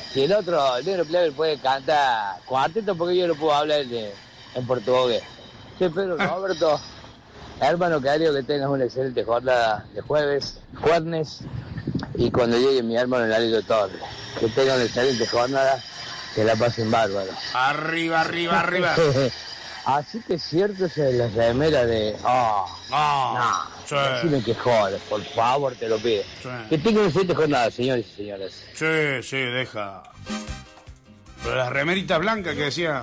Si el otro, el negro Clever puede cantar cuarteto, porque yo no puedo hablar en portugués. Che, Pedro Roberto, hermano querido, que tengas una excelente jornada de jueves, y cuando llegue mi hermano Larito Torres, que tenga una excelente jornada, que la pasen bárbaro. Arriba, arriba, arriba. Así que es cierto, esa es la remera de... Sí. Decime que joder, por favor, te lo pido. Sí. Que tengan una excelente jornada, señores y señoras. Sí, deja. Pero la remerita blanca que decía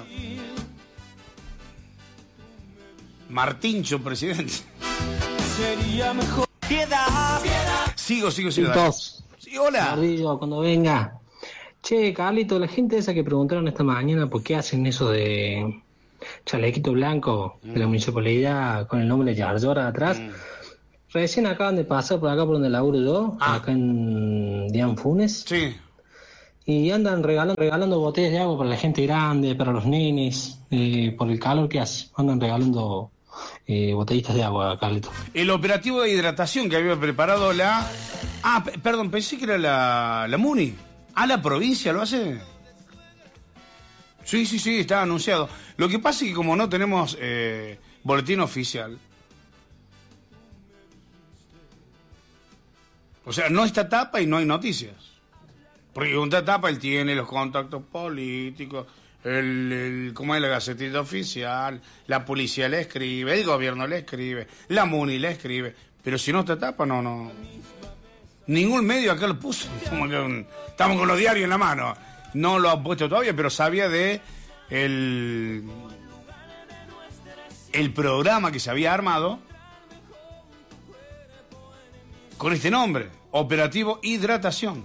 Martincho, presidente. Sería mejor. Piedad. Sigo. Sí, hola. Gordillo, cuando venga. Che, Carlito, la gente esa que preguntaron esta mañana por qué hacen eso de chalequito blanco de la municipalidad con el nombre de Yarlora atrás. Recién acaban de pasar por acá por donde laburo yo, acá en Dian Funes. Sí. Y andan regalando botellas de agua para la gente grande, para los nenes, por el calor que hace. Andan regalando botellitas de agua, Carlito. El operativo de hidratación que había preparado la... perdón, pensé que era la MUNI. ¿La provincia lo hace? Sí, está anunciado. Lo que pasa es que como no tenemos boletín oficial, o sea, no está tapa y no hay noticias. Porque con esta tapa él tiene los contactos políticos, como es la gacetilla oficial, la policía le escribe, el gobierno le escribe, la MUNI le escribe. Pero si no está tapa, no. Ningún medio acá lo puso. Estamos con los diarios en la mano. No lo han puesto todavía, pero sabía de el programa que se había armado con este nombre, Operativo Hidratación.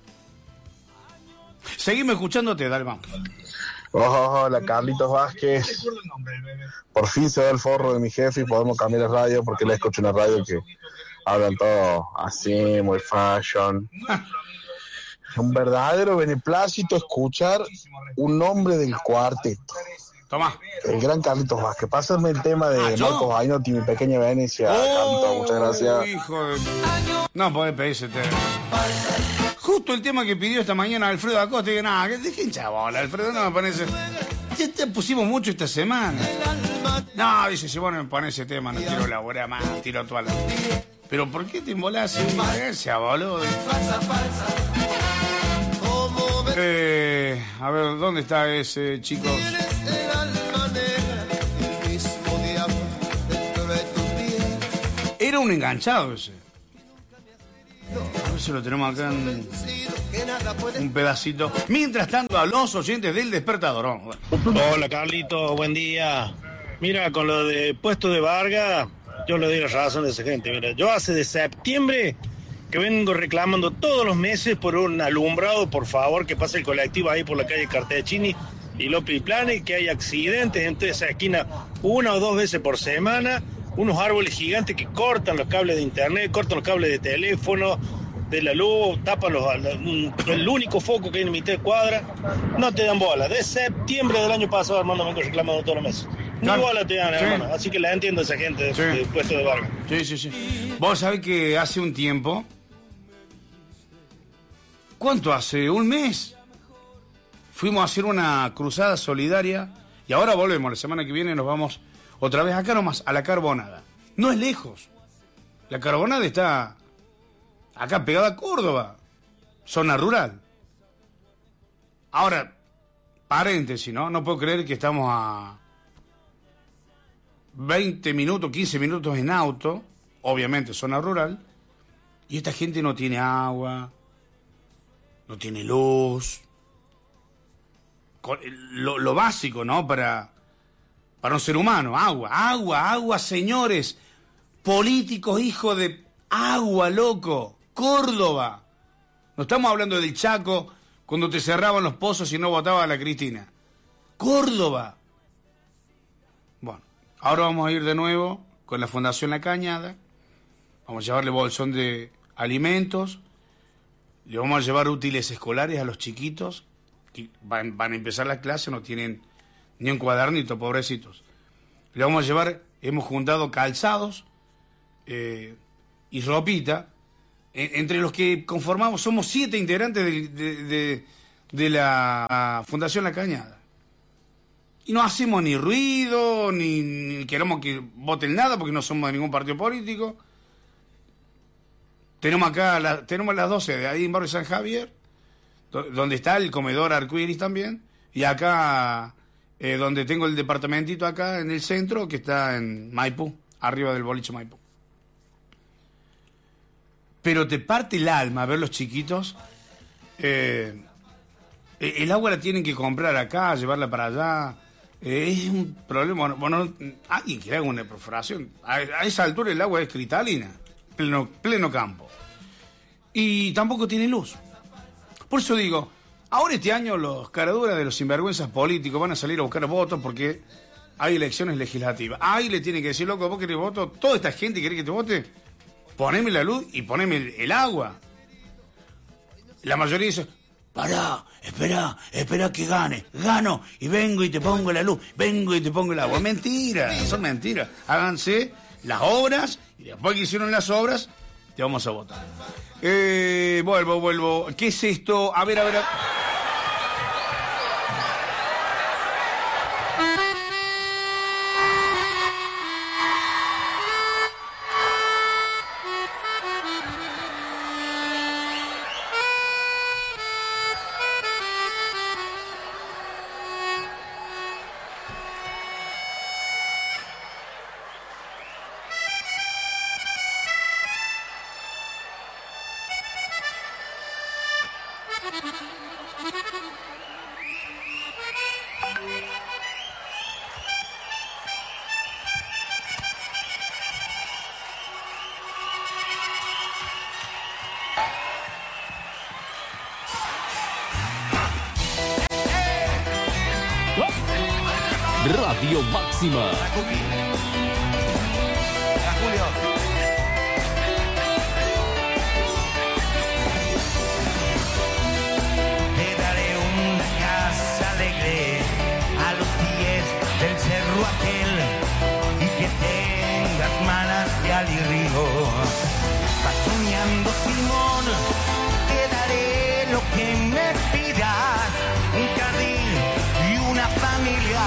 Seguime escuchándote, dale, vamos. Hola, Carlitos Vázquez. Por fin se da el forro de mi jefe y podemos cambiar de radio porque le escucho una radio que hablan todo así, muy fashion. Un verdadero beneplácito escuchar un nombre del cuarteto. Toma. El gran Carlitos Vázquez. Pásame el tema de Marcos Vainotti, mi pequeña Venecia. Carlitos, muchas gracias. Hijo de... No podés pedir ese tema. Justo el tema que pidió esta mañana Alfredo Acosta. Y digo, nada, dejen chabola, Alfredo, no me parece. Ya te pusimos mucho esta semana. No, dice, si vos no me pones ese tema, no tiro la bola más, tiro toda la... Pero ¿por qué te embolás sin gracia, boludo? A ver, ¿dónde está ese, chicos? Era un enganchado ese. A ver si lo tenemos acá en un pedacito. Mientras tanto, a los oyentes del despertador. Hola, Carlito, buen día. Mira, con lo de puesto de Vargas, yo le doy la razón a esa gente. Mira, yo hace de septiembre que vengo reclamando todos los meses por un alumbrado, por favor, que pase el colectivo ahí por la calle Cartechini y López y Plane, que hay accidentes en toda esa esquina 1 o 2 veces por semana, unos árboles gigantes que cortan los cables de internet, cortan los cables de teléfono, de la luz, tapan el único foco que hay en mitad de cuadra, no te dan bola. De septiembre del año pasado, Armando, vengo reclamando todos los meses. Ni bola te dan, hermano. Así que la entiendo a esa gente de puesto de Vargas. Sí. Vos sabés que hace un tiempo... ¿Cuánto hace? ¿Un mes? Fuimos a hacer una cruzada solidaria y ahora volvemos. La semana que viene nos vamos otra vez acá nomás, a la Carbonada. No es lejos. La Carbonada está acá pegada a Córdoba, zona rural. Ahora, paréntesis, ¿no? No puedo creer que estamos a 20 minutos, 15 minutos en auto, obviamente zona rural, y esta gente no tiene agua, no tiene luz, lo básico, ¿no? Para un ser humano, agua, señores, políticos, hijo de agua, loco, Córdoba. No estamos hablando del Chaco, cuando te cerraban los pozos y no votaba a la Cristina. Córdoba. Bueno, ahora vamos a ir de nuevo con la Fundación La Cañada, vamos a llevarle bolsón de alimentos, le vamos a llevar útiles escolares a los chiquitos que van a empezar la clase, no tienen ni un cuadernito, pobrecitos. Le vamos a llevar, hemos juntado calzados y ropita. Entre los que conformamos, somos 7 integrantes de la Fundación La Cañada. Y no hacemos ni ruido, ni queremos que voten nada, porque no somos de ningún partido político. Tenemos acá, tenemos las 12 de ahí en Barrio San Javier, donde está el comedor Arcoiris también, y acá, donde tengo el departamentito acá en el centro, que está en Maipú, arriba del boliche Maipú. Pero te parte el alma ver los chiquitos. El agua la tienen que comprar acá, llevarla para allá. Es un problema. Bueno, alguien que haga una perforación. A esa altura el agua es cristalina, pleno campo. Y tampoco tiene luz. Por eso digo, ahora este año los caraduras de los sinvergüenzas políticos van a salir a buscar votos porque hay elecciones legislativas. Ahí le tienen que decir, loco, vos querés voto, toda esta gente quiere que te vote, poneme la luz y poneme el agua. La mayoría dice, pará, espera que gano y vengo y te pongo la luz, vengo y te pongo el agua. Mentira, son mentiras. Háganse las obras y después que hicieron las obras, te vamos a votar. Vuelvo. ¿Qué es esto? A ver. Radio Máxima. Te daré una casa alegre a los pies del cerro aquel y que tengas manantial y río. Vas soñando, Simón, te daré lo que me pidas, un jardín y una familia.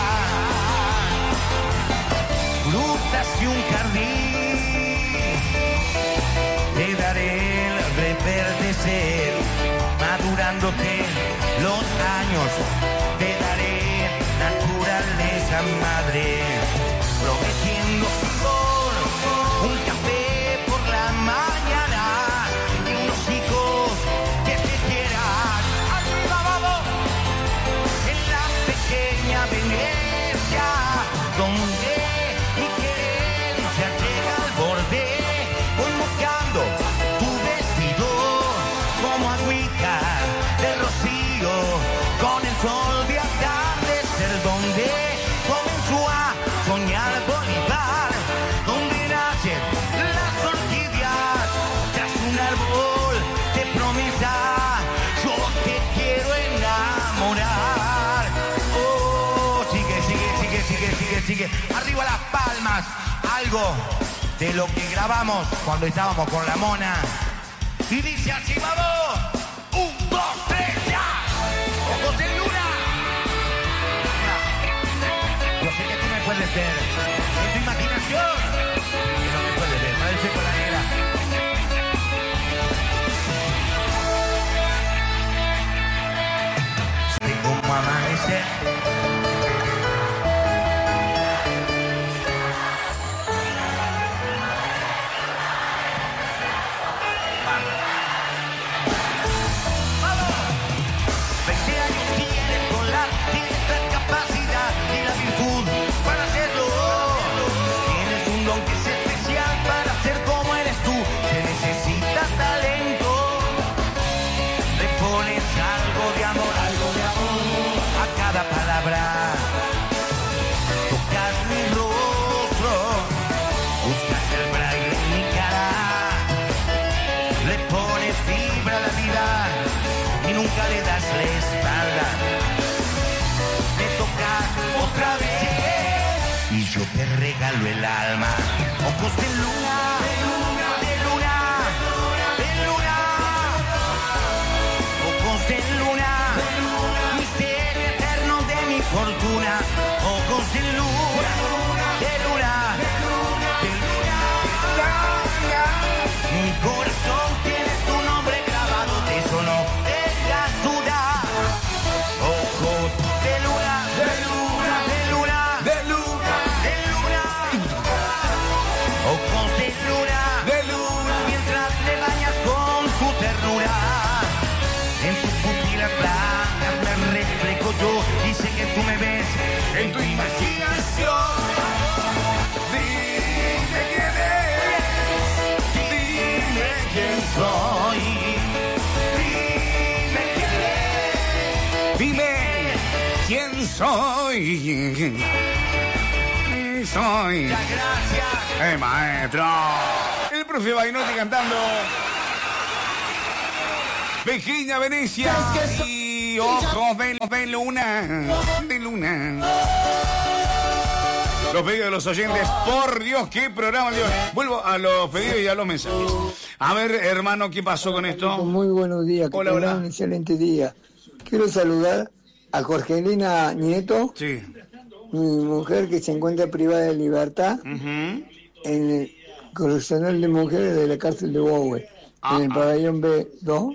Frutas y un jardín, te daré el reverdecer, madurándote los años, te daré naturaleza madre, prometiendo Simón, un café por la mañana y unos hijos que te quieran. ¡Arriba, vamos! En la pequeña Venecia, donde mi querencia llega al borde, voy mojando tu vestido como agüita de rocío, con el sol de atardecer, donde comenzó a soñar Bolívar, donde nacen las orquídeas, tras un árbol de promesa, yo te quiero enamorar. Oh, sigue, arriba las palmas, algo de lo que grabamos cuando estábamos con la Mona, y dice así, vamos, 1, 2, 3, ya, ojos en luna. Yo sé que tú me puedes ver, en tu imaginación, que no me puedes ver, para el seco la negra. Sé cómo amanecer. Palabra, tocas mi rostro, buscas el braille en mi cara, le pones fibra a la vida y nunca le das la espalda. Me tocas otra vez y yo te regalo el alma. Ojos de luna, de luna, de luna, de luna, ojos de luna. ojos de luna, de luna, de luna. Mi corazón tiene tu nombre grabado, de eso no tengas duda. Ojos de luna, de luna, de luna, de luna, de luna. Ojos de luna, de luna. Mientras te bañas con tu ternura, en tus pupilas blancas me reflejo yo. Dice que tú me ves en tu imaginación. Dime quién eres, dime quién soy. Dime quién eres, Dime quién soy. Soy. muchas gracias. Maestro. El profe Bainotti cantando Pequeña Venecia y ojos de luna. De luna. Los pedidos de los oyentes. Por Dios, qué programa, Dios. Vuelvo a los pedidos y a los mensajes. A ver, hermano, ¿qué pasó con esto? Muy buenos días, que Hola, tengan hola. un excelente día. Quiero saludar a Jorgelina Nieto, Sí. mi mujer que se encuentra privada de libertad Ujú. en el correccional de mujeres de la cárcel de Bowie, en el pabellón B2.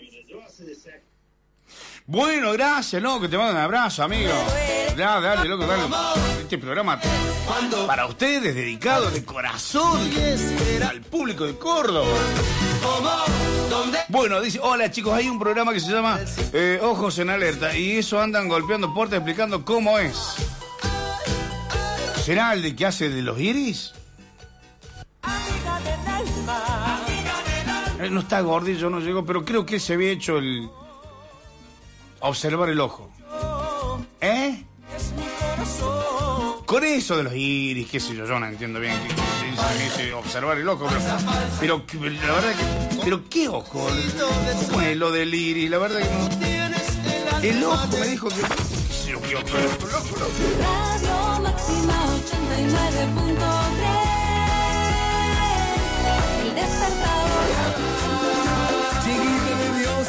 Bueno, gracias, loco, te mando un abrazo, amigo. Dale, loco, dale. Este programa para ustedes, dedicado de corazón al público de Córdoba. Bueno, dice, hola chicos, hay un programa que se llama Ojos en Alerta, y eso andan golpeando puertas explicando cómo es. ¿Será el de que hace de los iris? No está gordillo, no llegó, pero creo que se había hecho el... observar el ojo. ¿Eh? Con eso de los iris, qué sé yo no entiendo bien qué dice observar el ojo, pero la verdad que... ¿Pero qué ojo? ¿Cómo es lo del iris? La verdad que no... El ojo me dijo que... ¿Qué ojo? El ojo, Radio Máxima 89.3. El despertador. Chiquito de Dios.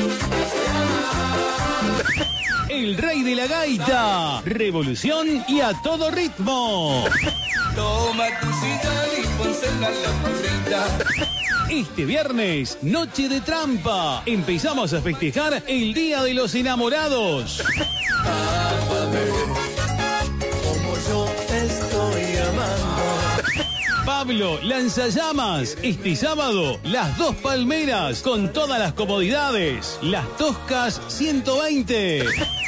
El rey de la gaita, revolución y a todo ritmo. Toma tu silla y pónsela en la burrita. Este viernes, noche de trampa. Empezamos a festejar el Día de los Enamorados. Como yo te estoy amando. Pablo Lanzallamas, este sábado, Las Dos Palmeras, con todas las comodidades. Las Toscas 120.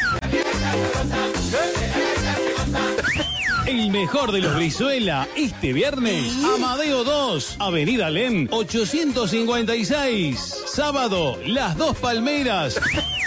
El mejor de los Brizuela, este viernes, Amadeo 2, Avenida Alem, 856. Sábado, Las Dos Palmeras.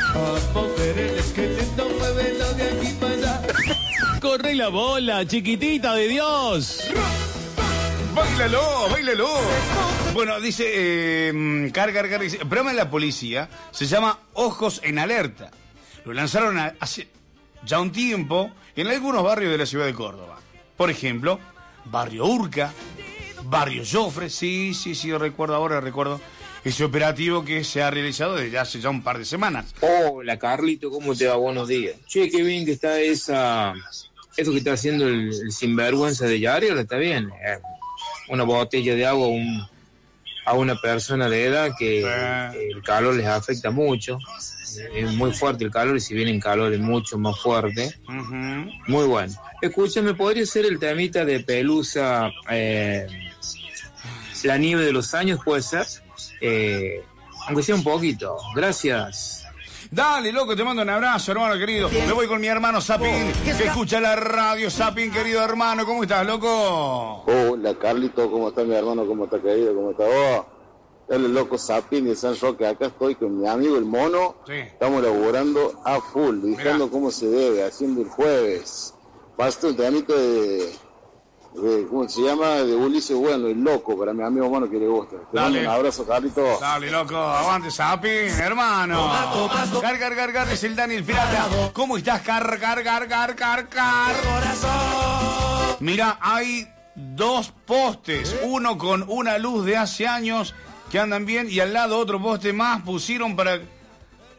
Corre la bola, chiquitita de Dios. ¡Báilalo! Bueno, dice el programa de la policía se llama Ojos en Alerta. Lo lanzaron hace ya un tiempo en algunos barrios de la ciudad de Córdoba. Por ejemplo, Barrio Urca, Barrio Jofre. Sí, recuerdo ese operativo que se ha realizado desde hace ya un par de semanas. Hola Carlito, ¿cómo te va? Buenos días. Che, qué bien que está eso que está haciendo el sinvergüenza de Yario, está bien. Una botella de agua a una persona de edad que el calor les afecta mucho. Es muy fuerte el calor y si vienen calores mucho más fuertes. Uh-huh. Muy bueno. Escúchame, ¿podría ser el temita de Pelusa, La nieve de los años, puede ser? Aunque sea un poquito. Gracias. Dale, loco, te mando un abrazo, hermano querido. Me voy con mi hermano Sapin, que escucha la radio. Sapin, querido hermano, ¿cómo estás, loco? Hola Carlito, ¿cómo está mi hermano? ¿Cómo está querido? ¿Cómo está vos? Dale loco Sapin de San Roque, acá estoy con mi amigo el Mono. Sí. Estamos laburando a full, diciendo cómo se debe, haciendo el jueves. Basta el tramito de ¿cómo se llama? De Ulises Bueno, el loco, para mi amigo Mono que le gusta. Te mando un abrazo, Carlito. Dale, loco, aguante Sapin, hermano. Cargar, es el Daniel Pirata. ¿Cómo estás? Cargar. Mira, hay 2 postes, uno con una luz de hace años que andan bien y al lado otro poste más pusieron para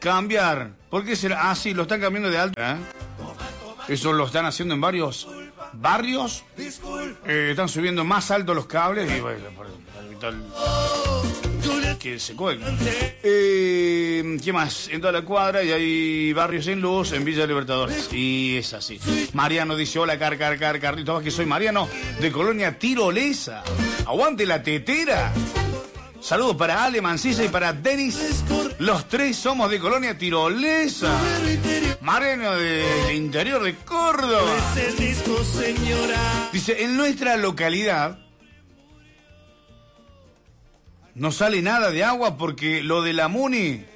cambiar. ¿Por qué será? Ah, sí, lo están cambiando de alto. Eso lo están haciendo en varios barrios están subiendo más alto los cables y bueno, para evitar que se cuelguen. ¿Qué más? En toda la cuadra y hay barrios sin luz en Villa Libertadores. Y es así. Mariano dice, hola, Carlito Vázquez, soy Mariano de Colonia Tirolesa. Aguante la tetera. Saludos para Ale Mancilla y para Denis. Los tres somos de Colonia Tirolesa. Mariano del interior de Córdoba. Dice, en nuestra localidad no sale nada de agua porque lo de la Muni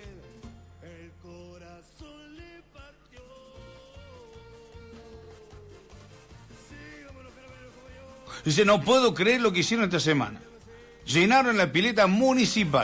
dice, no puedo creer lo que hicieron esta semana. Llenaron la pileta municipal.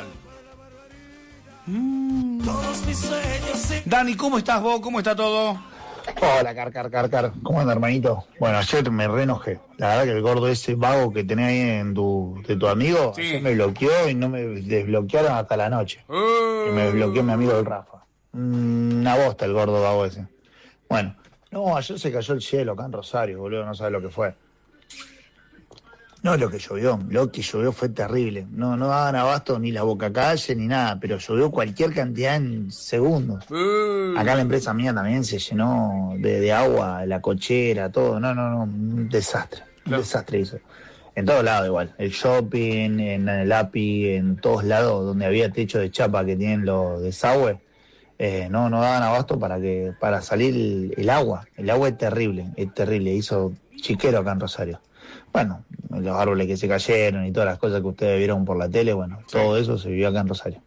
Dani, ¿cómo estás vos? ¿Cómo está todo? Hola, Car. ¿Cómo anda, hermanito? Bueno, ayer me reenojé. La verdad que el gordo ese vago que tenés ahí de tu amigo, sí, ayer me bloqueó y no me desbloquearon hasta la noche. Y me bloqueó mi amigo el Rafa. Una bosta el gordo vago ese. Bueno, no, ayer se cayó el cielo acá en Rosario, boludo, no sabes lo que fue. No lo que llovió fue terrible. No daban abasto ni la boca calle ni nada, pero llovió cualquier cantidad en segundos. Acá la empresa mía también se llenó de agua, la cochera, todo. No, un desastre. Un desastre hizo. En todos lados igual. El shopping, en el API, en todos lados donde había techo de chapa que tienen los desagües, no daban abasto para salir el agua. El agua es terrible. Hizo chiquero acá en Rosario. Bueno, los árboles que se cayeron y todas las cosas que ustedes vieron por la tele, bueno, todo eso se vivió acá en Rosario.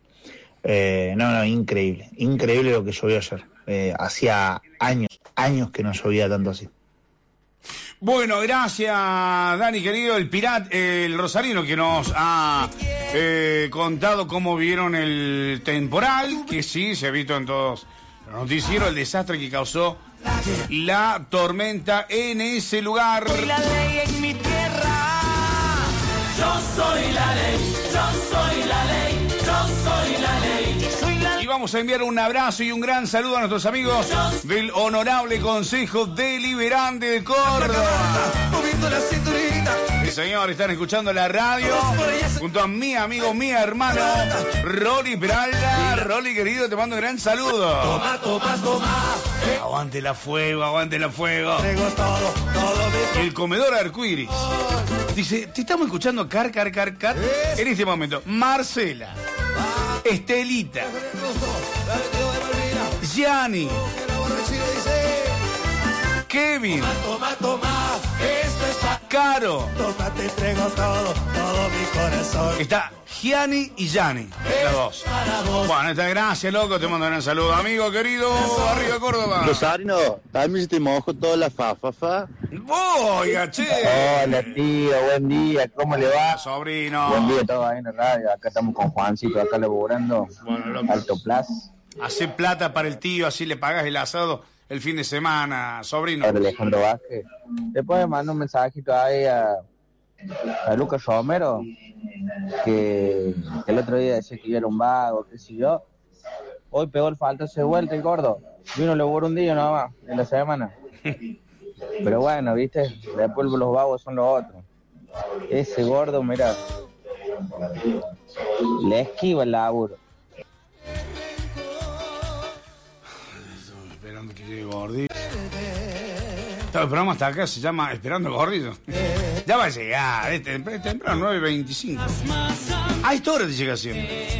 Increíble lo que llovió ayer. Hacía años que no llovía tanto así. Bueno, gracias, Dani, querido, el rosarino que nos ha contado cómo vieron el temporal, que sí, se ha visto en todos los noticieros, el desastre que causó la tormenta en ese lugar. Soy la ley en mi tierra. Yo soy la ley, yo soy la ley, yo soy la ley. Y vamos a enviar un abrazo y un gran saludo a nuestros amigos del Honorable Consejo Deliberante de Córdoba. Sí, señor, están escuchando la radio junto a mi amigo, mi hermano Rolly Peralta. Rolly, querido, te mando un gran saludo. Toma. Aguante la fuego. El comedor arcoíris. Dice, te estamos escuchando Car. En este momento, Marcela, Estelita, Gianni, Kevin, Caro. Te entrego todo mi corazón. Está Gianni y Gianni, los dos. Bueno, gracias, loco, te mando un gran saludo. Amigo querido, arriba Córdoba. Rosarino, también te mojo toda la fafafa. Oiga, che. Hola, tío, buen día, ¿cómo le va? Sobrino. Buen día, todo ahí en la radio. Acá estamos con Juancito, acá laburando. Bueno, Alto Plus. Hace plata para el tío, así le pagas el asado el fin de semana, sobrino. Para Alejandro Vázquez. ¿Le puedes mandar un mensajito ahí a Lucas Romero? Que el otro día decía que yo era un vago, qué sé yo. Hoy pegó el faltazo de vuelta el gordo. Vino laburó un día nomás, en la semana. Pero bueno, viste, después los vagos son los otros. Ese gordo, mira, le esquiva el laburo. Esperando que llegue Gordito. El programa hasta acá se llama Esperando Gordito. Ya va a llegar, temprano, 9:25. A esta hora te llega siempre.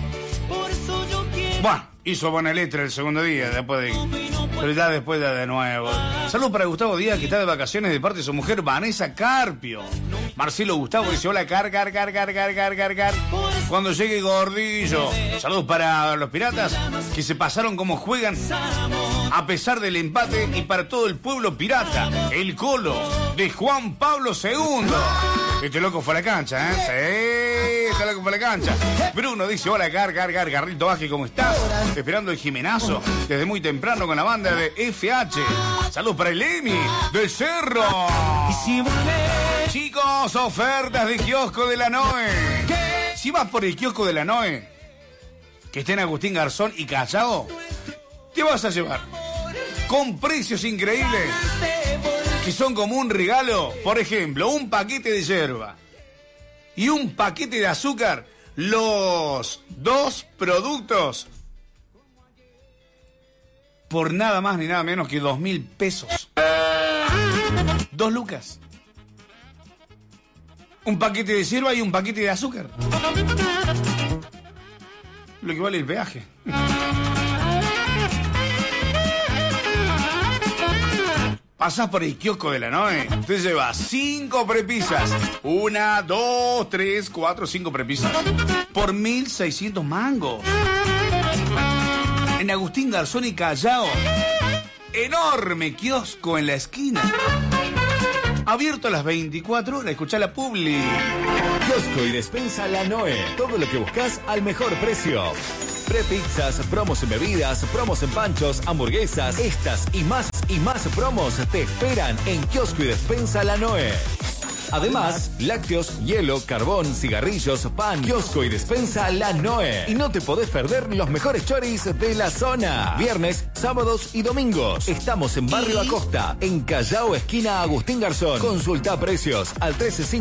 Bueno, hizo buena letra el segundo día, pero ya después de nuevo. Saludos para Gustavo Díaz, que está de vacaciones de parte de su mujer Vanessa Carpio. Marcelo Gustavo dice, hola, Car. Cuando llegue Gordillo. Saludos para los piratas, que se pasaron como juegan a pesar del empate, y para todo el pueblo pirata, el colo de Juan Pablo II. Este loco fue a la cancha, ¿eh? Sí, este loco fue a la cancha. Bruno dice, hola, Carlito Vázquez, ¿cómo estás? Esperando el Jimenazo desde muy temprano con la banda de FH. Saludos para el Emi del Cerro. Chicos, ofertas de kiosco de la Noe. Si vas por el kiosco de la Noe, que esté en Agustín Garzón y Callao, te vas a llevar con precios increíbles que son como un regalo. Por ejemplo, un paquete de yerba y un paquete de azúcar. Los dos productos por nada más ni nada menos que 2.000 pesos. 2 lucas. Un paquete de yerba y un paquete de azúcar. Lo que vale el peaje. Pasás por el kiosco de la Noe, te llevas 5 prepisas. 1, 2, 3, 4, 5 prepisas. Por 1.600 mangos. En Agustín Garzón y Callao. Enorme kiosco en la esquina. Abierto a las 24 horas, escuchá la publi. Kiosco y despensa La Noe. Todo lo que buscas al mejor precio. Prepizzas, promos en bebidas, promos en panchos, hamburguesas. Estas y más promos te esperan en Kiosco y despensa La Noe. Además, lácteos, hielo, carbón, cigarrillos, pan, kiosco y despensa La Noe. Y no te podés perder los mejores choris de la zona. Viernes, sábados y domingos. Estamos en Barrio Acosta, en Callao, esquina Agustín Garzón. Consulta precios al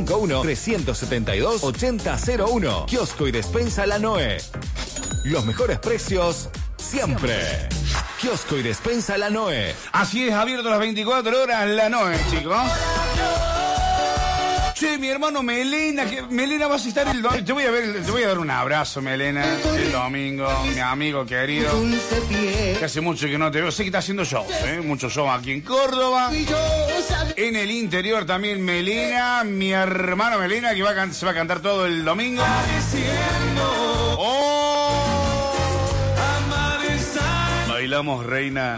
1351-372-8001. Kiosco y despensa La Noe. Los mejores precios siempre. Kiosco y despensa La Noe. Así es, abierto las 24 horas La Noe, chicos. Che, mi hermano Melena, Melena vas a estar el domingo. Te voy a dar un abrazo, Melena, el domingo, mi amigo querido. Que hace mucho que no te veo. Sé que está haciendo shows, muchos shows aquí en Córdoba. En el interior también Melena, mi hermano Melena, que se va a cantar todo el domingo. ¡Oh! Bailamos, reina.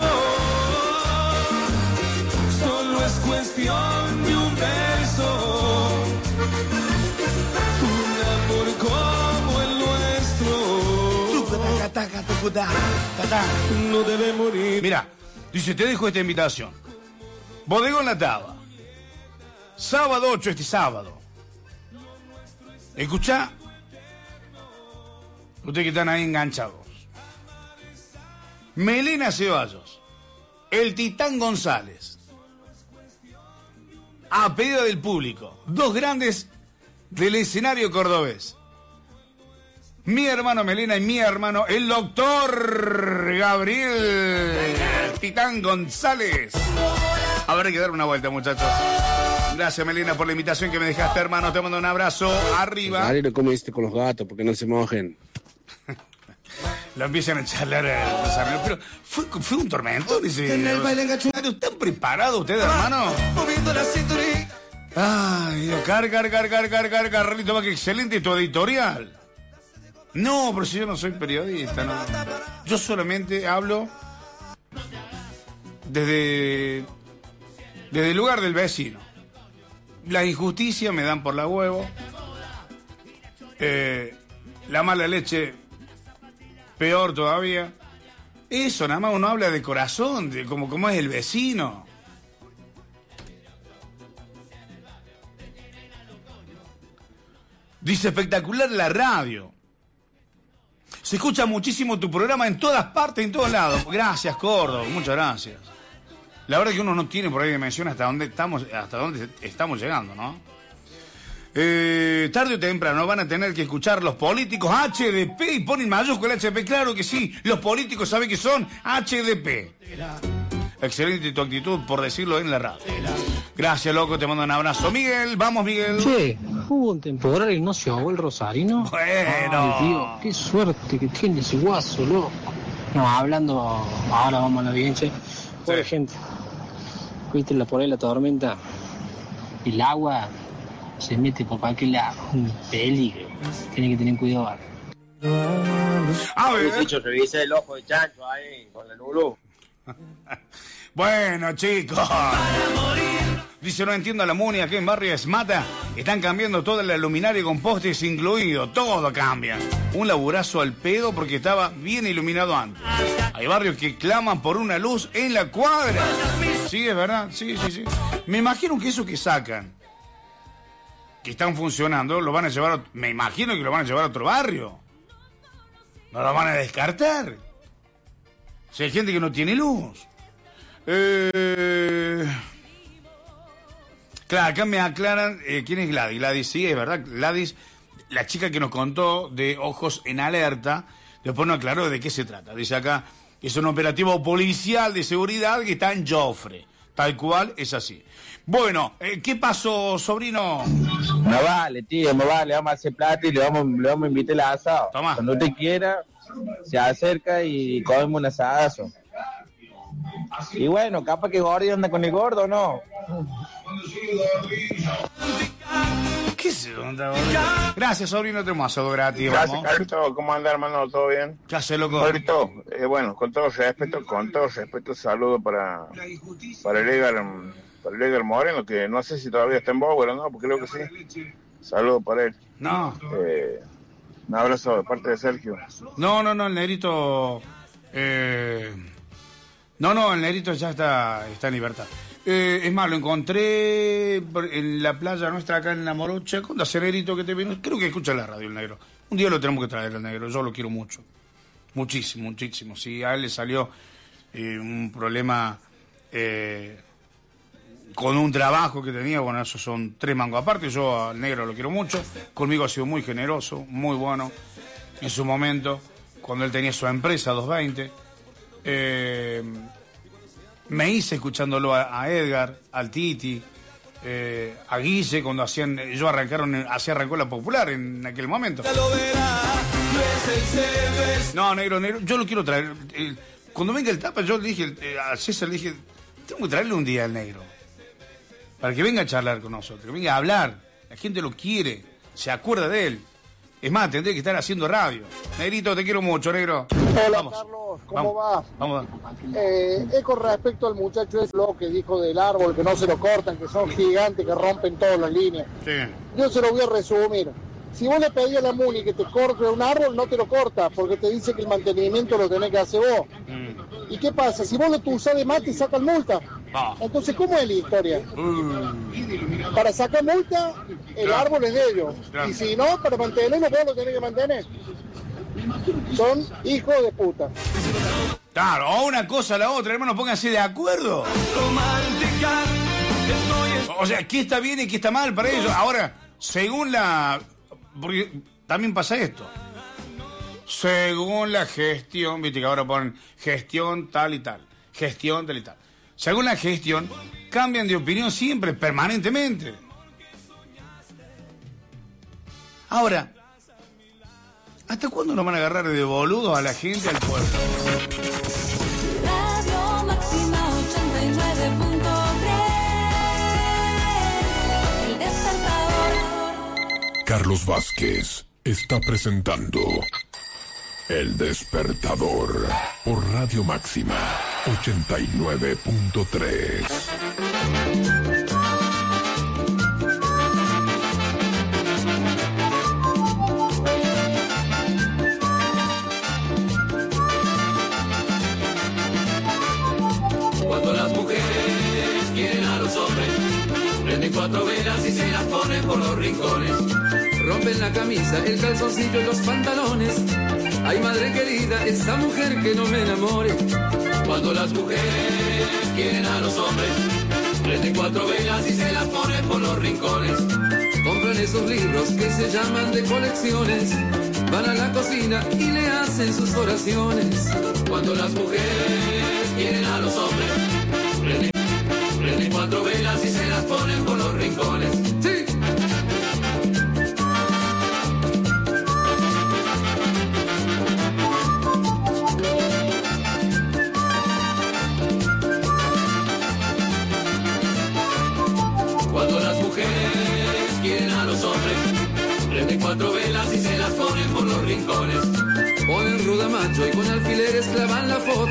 Solo es cuestión de un beso. Un amor como el nuestro. No debe morir. Mira, dice, te dejo esta invitación. Bodegón La Taba. Sábado 8, este sábado. Escuchá. Ustedes que están ahí enganchados. Melena Ceballos. El Titán González. A pedido del público. 2 grandes del escenario cordobés. Mi hermano Melena y mi hermano el doctor Gabriel Titán González. Habrá que dar una vuelta, muchachos. Gracias, Melena, por la invitación que me dejaste, hermano. Te mando un abrazo. Arriba. Dale, lo comiste con los gatos porque no se mojen. Lo empiezan a charlar, pero fue un tormento, dice. ¿Están preparados ustedes, hermano? Ay, Dios, Carlito, va, que excelente tu editorial. No, pero si yo no soy periodista, no. Yo solamente hablo desde el lugar del vecino. La injusticia me dan por la huevo. La mala leche, peor todavía. Eso, nada más uno habla de corazón, de cómo es el vecino. Dice, espectacular la radio. Se escucha muchísimo tu programa en todas partes, en todos lados. Gracias, Córdoba, muchas gracias. La verdad es que uno no tiene por ahí dimensión hasta dónde estamos llegando, ¿no? Tarde o temprano van a tener que escuchar los políticos HDP y ponen mayúscula HDP. Claro que sí, los políticos saben que son HDP. Excelente tu actitud por decirlo en la radio. Gracias, loco, te mando un abrazo. Miguel, vamos, Miguel. Che, hubo un temporal y no se ahogó el Rosarino. Bueno. Ay, tío, qué suerte que tiene ese guaso, loco. No, hablando, ahora vamos a la bien, che. Pobre gente. Viste por ahí la tormenta. El agua se mete por aquel lado. Un peligro. Tiene que tener cuidado. A ver. Dicho, revisa el ojo de chancho ahí con la Lulu. Bueno, chicos. Dice, no entiendo la MUNI aquí en Barrio Esmata. Están cambiando toda la luminaria con postes incluido. Todo cambia. Un laburazo al pedo porque estaba bien iluminado antes. Hay barrios que claman por una luz en la cuadra. Sí, es verdad. Sí. Me imagino que eso que sacan, que están funcionando, lo van a llevar, me imagino que lo van a llevar a otro barrio. No lo van a descartar. Si hay gente que no tiene luz. Claro, acá me aclaran quién es Gladys. Gladys, sí, es verdad. Gladys, la chica que nos contó de Ojos en Alerta, después nos aclaró de qué se trata. Dice acá, es un operativo policial de seguridad que está en Jofre. Tal cual, es así. Bueno, ¿qué pasó, sobrino? No vale, tío, no vale. Vamos a hacer plata y le vamos a invitar al asado. Toma. Cuando usted quiera, se acerca y comemos un asadazo. Y bueno, capaz que Gordy anda con el gordo, ¿no? ¿Qué es eso? Gracias, sobrino, tenemos asado gratis. Gracias, vamos. Carlito. ¿Cómo anda, hermano? ¿Todo bien? ¿Qué hace, loco? Carlito, bueno, con todo respeto, saludo para el Edgar Moreno, que no sé si todavía está en Bogotá, ¿no? Porque creo que sí. Saludo para él. No. Un abrazo de parte de Sergio. No, el negrito... No, el negrito ya está en libertad. Es más, lo encontré en la playa nuestra acá en La Morocha. ¿Cuándo hace, negrito, que te vino? Creo que escucha la radio el negro. Un día lo tenemos que traer al negro, yo lo quiero mucho. Muchísimo. Sí, a él le salió un problema con un trabajo que tenía. Bueno, esos son 3 mangos aparte. Yo al negro lo quiero mucho. Conmigo ha sido muy generoso, muy bueno. En su momento, cuando él tenía su empresa 220. Me hice escuchándolo a Edgar, al Titi, a Guille, cuando hacía arrancó la Popular en aquel momento. No, negro, yo lo quiero traer. Cuando venga el Tapa, yo le dije a César, le dije, tengo que traerle un día al negro, para que venga a charlar con nosotros, que venga a hablar. La gente lo quiere, se acuerda de él. Es más, tendré que estar haciendo radio. Negrito, te quiero mucho, negro. Hola, vamos. Carlos, ¿cómo va? Vamos. Es con respecto al muchacho ese lo que dijo del árbol, que no se lo cortan, que son gigantes, que rompen todas las líneas. Sí. Yo se lo voy a resumir. Si vos le pedís a la MUNI que te corte un árbol, no te lo corta, porque te dice que el mantenimiento lo tenés que hacer vos. ¿Y qué pasa? Si vos lo usás de más, te sacan multa. Entonces, ¿cómo es la historia? Para sacar multa, el árbol es de ellos. Y si no, para mantenerlo, vos lo tenés que mantener. Son hijos de puta. Claro, o una cosa a la otra, hermano, pónganse de acuerdo. O sea, ¿qué está bien y qué está mal para ellos? Ahora, según porque también pasa esto. Según la gestión, viste que ahora ponen gestión tal y tal. Gestión tal y tal. Según la gestión, cambian de opinión siempre, permanentemente. Ahora, ¿hasta cuándo nos van a agarrar de boludos a la gente, al pueblo? Radio Máxima 89.3. El despertador. Carlos Vázquez está presentando El Despertador por Radio Máxima 89.3. Cuando las mujeres quieren a los hombres, prenden 4 velas y se las ponen por los rincones. Rompen la camisa, el calzoncillo y los pantalones. Ay, madre querida, esta mujer que no me enamore. Cuando las mujeres quieren a los hombres, prenden 4 velas y se las ponen por los rincones. Compran esos libros que se llaman de colecciones. Van a la cocina y le hacen sus oraciones. Cuando las mujeres quieren a los hombres, prenden 4 velas y se las ponen por los rincones. ¡Sí! Cuando las mujeres quieren a los hombres, prenden 4 velas y se las ponen por los rincones. Ponen ruda macho y con alfileres clavan la foto.